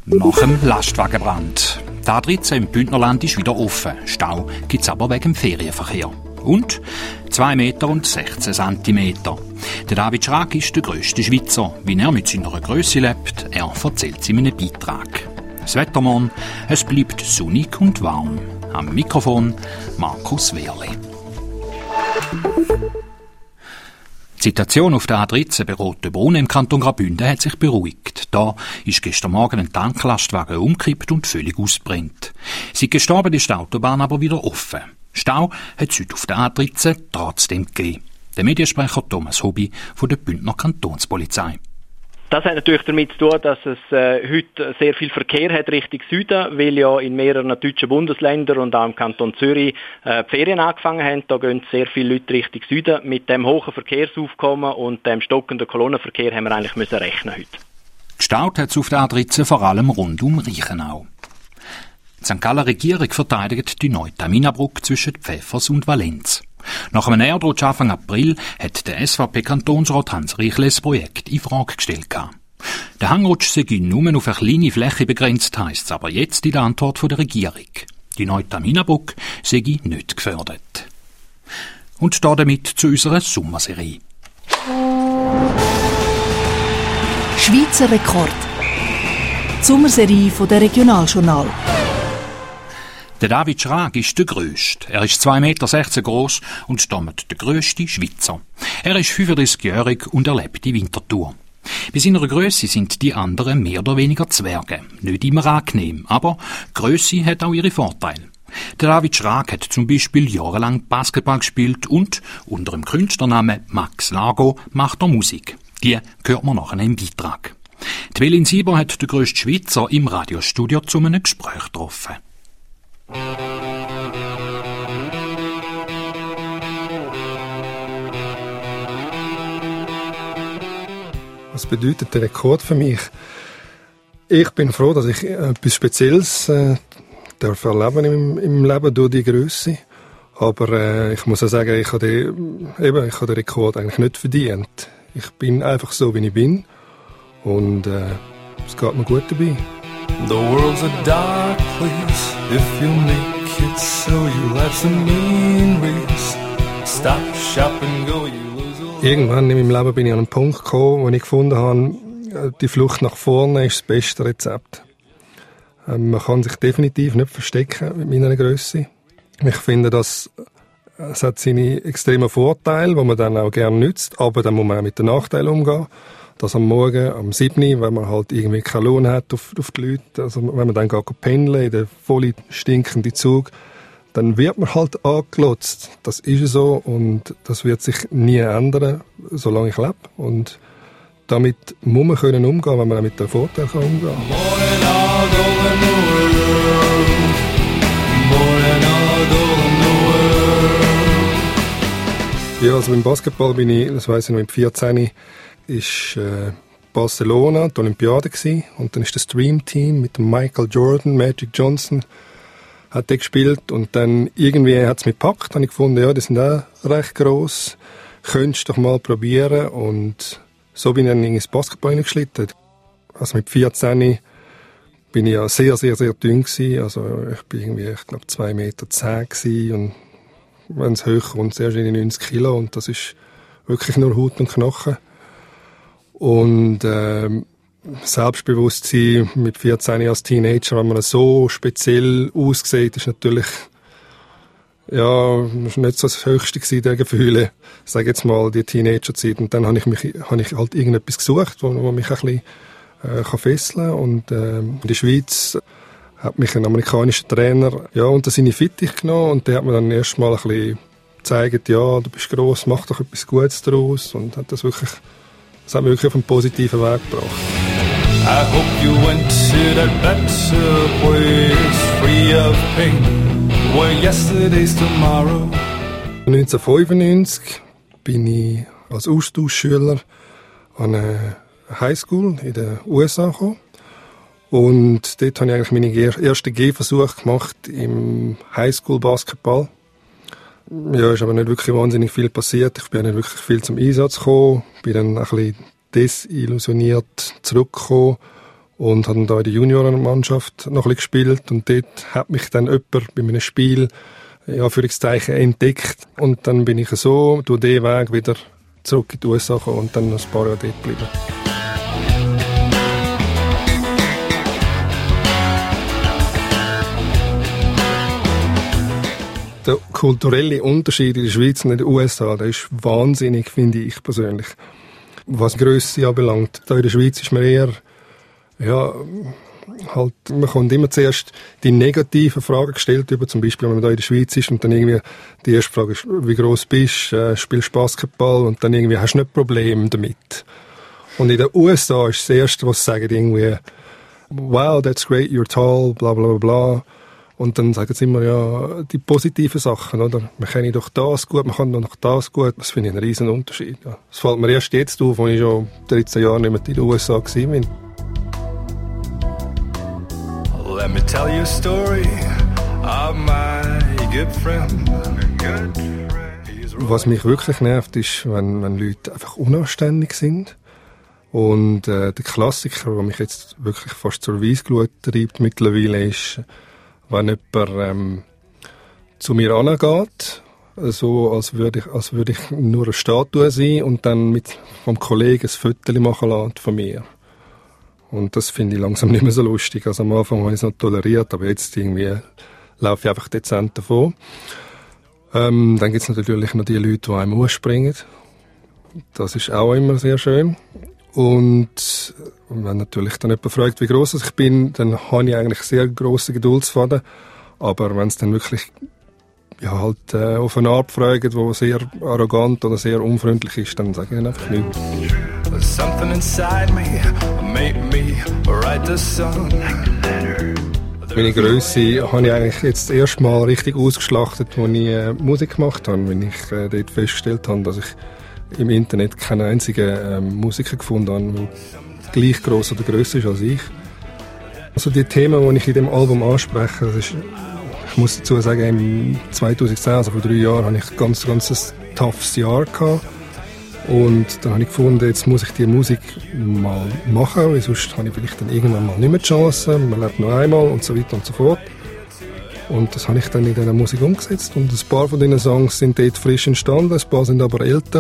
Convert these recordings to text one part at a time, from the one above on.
Nach dem Lastwagenbrand. Die A13 im Bündnerland ist wieder offen. Stau gibt es aber wegen dem Ferienverkehr. Und 2 Meter und 16 Zentimeter. Der David Schrag ist der grösste Schweizer. Wie er mit seiner Grösse lebt, er erzählt es in einem Beitrag. Das Wetter morgen, es bleibt sonnig und warm. Am Mikrofon Markus Wehrli. Die Situation auf der A13 bei Rotenbrunn im Kanton Graubünden hat sich beruhigt. Da ist gestern Morgen ein Tanklastwagen umgekippt und völlig ausgebrannt. Seit gestorben ist die Autobahn aber wieder offen. Stau hat es heute auf der A13 trotzdem gegeben. Der Mediensprecher Thomas Hobby von der Bündner Kantonspolizei. Das hat natürlich damit zu tun, dass es heute sehr viel Verkehr hat Richtung Süden, weil ja in mehreren deutschen Bundesländern und auch im Kanton Zürich die Ferien angefangen haben. Da gehen sehr viele Leute Richtung Süden. Mit dem hohen Verkehrsaufkommen und dem stockenden Kolonnenverkehr haben wir eigentlich müssen rechnen heute. Gestaut hat es auf der A13 vor allem rund um Reichenau. Die St. Galler Regierung verteidigt die neue Taminabrücke zwischen Pfäffers und Valenz. Nach einem Erdrutsch Anfang April hat der SVP-Kantonsrat Hans Riechle das Projekt in Frage gestellt. Der Hangrutsch sei nur auf eine kleine Fläche begrenzt, heisst es aber jetzt in der Antwort der Regierung. Die neue Taminabrücke sei nicht gefördert. Und damit zu unserer Sommerserie. Schweizer Rekord. Die Sommerserie von der Regionaljournal. Der David Schrag ist der Grösste. Er ist 2,16 Meter gross und damit der grösste Schweizer. Er ist 35-jährig und erlebt die Winterthur. Bei seiner Grösse sind die anderen mehr oder weniger Zwerge. Nicht immer angenehm, aber Grösse hat auch ihre Vorteile. Der David Schrag hat zum Beispiel jahrelang Basketball gespielt und unter dem Künstlernamen Max Largo macht er Musik. Die hört man nachher im Beitrag. Die Welin Sieber hat den grössten Schweizer im Radiostudio zu einem Gespräch getroffen. Was bedeutet der Rekord für mich? Ich bin froh, dass ich etwas Spezielles darf erleben im Leben durch die Grösse. Aber ich muss auch sagen, ich habe den Rekord eigentlich nicht verdient. Ich bin einfach so, wie ich bin. Und es geht mir gut dabei. The world's a dark place if you make it so. Your life's a mean race. Stop, shop and go, you lose a lot. Irgendwann in meinem Leben bin ich an einen Punkt gekommen, wo ich gefunden habe, die Flucht nach vorne ist das beste Rezept. Man kann sich definitiv nicht verstecken mit meiner Grösse. Ich finde, es hat seine extremen Vorteile, die man dann auch gerne nützt, aber dann muss man auch mit den Nachteilen umgehen. Dass am Morgen, am 7., wenn man halt irgendwie keinen Lohn hat auf die Leute, also wenn man dann geht pendeln in den voll stinkenden Zug, dann wird man halt angelotzt. Das ist so und das wird sich nie ändern, solange ich lebe. Und damit muss man können umgehen, wenn man auch mit den Vorteilen umgehen kann. Ja, also beim Basketball bin ich, das weiss ich noch, mit 14 ist Barcelona, die Olympiade gewesen. Und dann ist das Dream Team mit dem Michael Jordan, Magic Johnson, hat der gespielt. Und dann irgendwie hat es mich gepackt. Habe ich gefunden, ja, die sind auch recht gross. Könntest du doch mal probieren. Und so bin ich dann ins Basketball hineingeschlitten. Also mit 14 bin ich ja sehr, sehr, sehr dünn gewesen. Also ich bin irgendwie, ich glaube, 2,10 Meter gewesen. Und wenn es hoch kommt, sehr schön 90 Kilo. Und das ist wirklich nur Haut und Knochen. Und Selbstbewusstsein mit 14 als Teenager, wenn man so speziell aussieht, ist natürlich nicht so das Höchste der Gefühle. Ich sage jetzt mal die Teenagerzeit. Und dann habe ich halt irgendetwas gesucht, wo mich ein bisschen fesseln kann. Und in der Schweiz hat mich ein amerikanischer Trainer unter seine Fittiche genommen und der hat mir dann erst mal ein bisschen gezeigt, ja, du bist gross, mach doch etwas Gutes daraus. Und hat das hat mich wirklich auf einen positiven Weg gebracht. I hope you went to that better place, free of pain, where yesterday's tomorrow. 1995 bin ich als Austauschschüler an eine Highschool in den USA gekommen. Und dort habe ich eigentlich meine ersten Gehversuche gemacht im Highschool-Basketball. Ja, ist aber nicht wirklich wahnsinnig viel passiert. Ich bin nicht wirklich viel zum Einsatz gekommen. Bin dann ein bisschen desillusioniert zurückgekommen und habe dann da in der Juniorenmannschaft noch ein bisschen gespielt und dort hat mich dann jemand bei einem Spiel entdeckt und dann bin ich so durch diesen Weg wieder zurück in die USA gekommen und dann noch ein paar Jahre dort geblieben. Der kulturelle Unterschied in der Schweiz und in den USA, der ist wahnsinnig, finde ich persönlich. Was Grösse anbelangt. Da in der Schweiz ist man eher, man kommt immer zuerst die negativen Fragen gestellt über, zum Beispiel, wenn man da in der Schweiz ist und dann irgendwie die erste Frage ist, wie gross bist du, spielst du Basketball und dann irgendwie hast du nicht Probleme damit. Und in den USA ist das Erste, was sie sagen, irgendwie, wow, that's great, you're tall, bla bla bla bla. Und dann sagen sie immer, ja, die positiven Sachen, oder? Man kann doch das gut, man kann noch das gut. Das finde ich einen riesen Unterschied. Ja. Das fällt mir erst jetzt auf, als ich schon 13 Jahre nicht mehr in den USA war. Let me tell you a story of my good friend. Was mich wirklich nervt, ist, wenn Leute einfach unanständig sind. Und der Klassiker, der mich jetzt wirklich fast zur Weissglut treibt mittlerweile, ist, wenn jemand zu mir angeht, so als würde ich nur eine Statue sein und dann vom Kollegen ein Foto machen lassen von mir. Und das finde ich langsam nicht mehr so lustig. Also am Anfang habe ich es noch toleriert, aber jetzt irgendwie laufe ich einfach dezent davon. Dann gibt es natürlich noch die Leute, die einem ausspringen. Das ist auch immer sehr schön. Und wenn natürlich dann jemand fragt, wie gross ich bin, dann habe ich eigentlich sehr grosse Geduldsfaden. Aber wenn es dann wirklich auf eine Art fragt, die sehr arrogant oder sehr unfreundlich ist, dann sage ich einfach nichts. Meine Grösse habe ich eigentlich jetzt das erste Mal richtig ausgeschlachtet, als ich Musik gemacht habe, wenn ich dort festgestellt habe, dass ich im Internet keinen einzigen Musiker gefunden habe, der gleich gross oder grösser ist als ich. Also die Themen, die ich in dem Album anspreche, das ist, ich muss dazu sagen, im 2010, also vor 3 Jahren, hatte ich ein ganz toughes Jahr gehabt. Und dann habe ich gefunden, jetzt muss ich die Musik mal machen, weil sonst habe ich vielleicht dann irgendwann mal nicht mehr die Chance, man lebt nur einmal und so weiter und so fort. Und das habe ich dann in dieser Musik umgesetzt und ein paar von diesen Songs sind dort frisch entstanden, ein paar sind aber älter.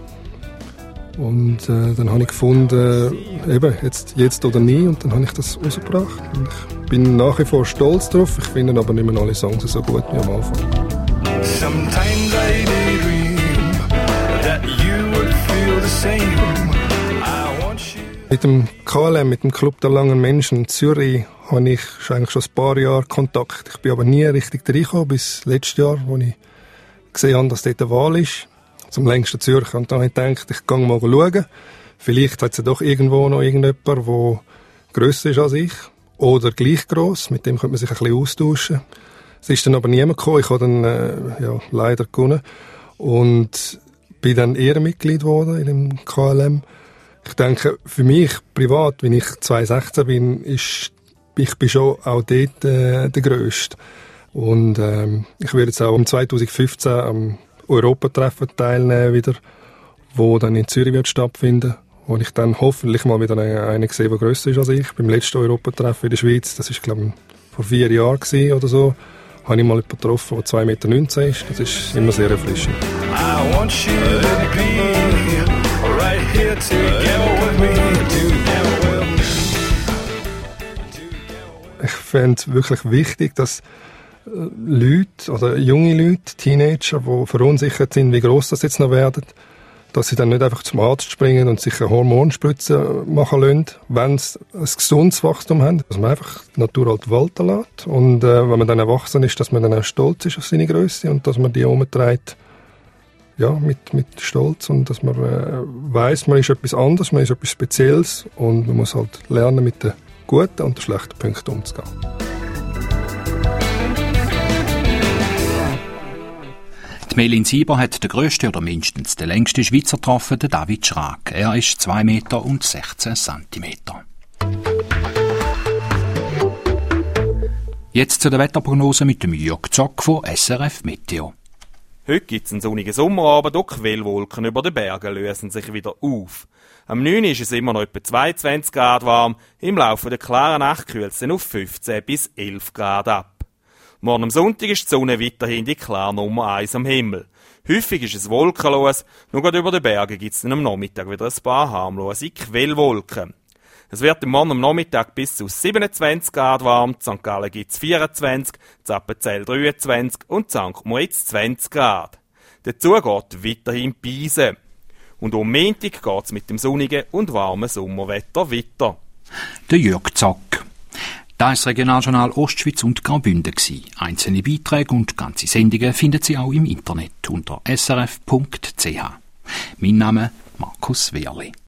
Und dann habe ich gefunden, eben, jetzt oder nie, und dann habe ich das rausgebracht. Und ich bin nach wie vor stolz drauf, ich finde aber nicht mehr alle Songs so gut wie am Anfang. Sometimes I daydream that you would feel the same. I want you. Mit dem KLM, mit dem Club der langen Menschen in Zürich, habe ich eigentlich schon ein paar Jahre Kontakt. Ich bin aber nie richtig reingekommen, bis letztes Jahr, wo ich gesehen habe, dass dort eine Wahl ist. Zum längsten Zürcher. Und dann habe ich gedacht, ich gehe mal schauen. Vielleicht hat es ja doch irgendwo noch irgendjemand, der grösser ist als ich. Oder gleich gross. Mit dem könnte man sich ein bisschen austauschen. Es ist dann aber niemand gekommen. Ich habe dann leider gewonnen. Und bin dann Ehrenmitglied geworden in dem KLM. Ich denke, für mich privat, wenn ich 2016 bin, ich bin schon auch dort der Grösste. Und ich werde jetzt auch im 2015 am Europatreffen teilnehmen wieder, wo dann in Zürich wird stattfinden, wo ich dann hoffentlich mal wieder einen sehe, der grösser ist als ich. Beim letzten Europatreffen in der Schweiz, das war glaube ich vor 4 Jahren oder so, habe ich mal jemanden getroffen, der 2,19 Meter ist. Das ist immer sehr erfrischend. I want you to be right here together with me. Ich fände es wirklich wichtig, dass Leute oder junge Leute, Teenager, die verunsichert sind, wie gross das jetzt noch werden, dass sie dann nicht einfach zum Arzt springen und sich eine Hormonspritze machen lassen, wenn sie ein gesundes Wachstum haben, dass man einfach die Natur halt walten lässt. Und wenn man dann erwachsen ist, dass man dann auch stolz ist auf seine Grösse und dass man die umtreibt, ja, mit Stolz, und dass man weiss, man ist etwas anderes, man ist etwas Spezielles und man muss halt lernen, mit den guten und den schlechten Punkten umzugehen. Melin Sieber hat den grössten oder mindestens den längsten Schweizer getroffen, den David Schrag. Er ist 2,16 Meter. Jetzt zu der Wetterprognose mit dem Jörg Zock von SRF Meteo. Heute gibt es einen sonnigen Sommerabend, auch Quellwolken über den Bergen lösen sich wieder auf. Am 9 ist es immer noch etwa 22 Grad warm, im Laufe der klaren Nacht kühlt es dann auf 15 bis 11 Grad ab. Morgen am Sonntag ist die Sonne weiterhin die klare Nummer 1 am Himmel. Häufig ist es wolkenlos, nur gerade über den Bergen gibt es dann am Nachmittag wieder ein paar harmlose Quellwolken. Es wird morgen am Nachmittag bis zu 27 Grad warm, in St. Gallen gibt es 24, in Appenzell 23 und in St. Moritz 20 Grad. Dazu geht weiterhin Beise. Und am Montag geht es mit dem sonnigen und warmen Sommerwetter weiter. Der Jörg Zack. Das ist das Regionaljournal Ostschweiz und Graubünden. Einzelne Beiträge und ganze Sendungen finden Sie auch im Internet unter srf.ch. Mein Name Markus Wehrli.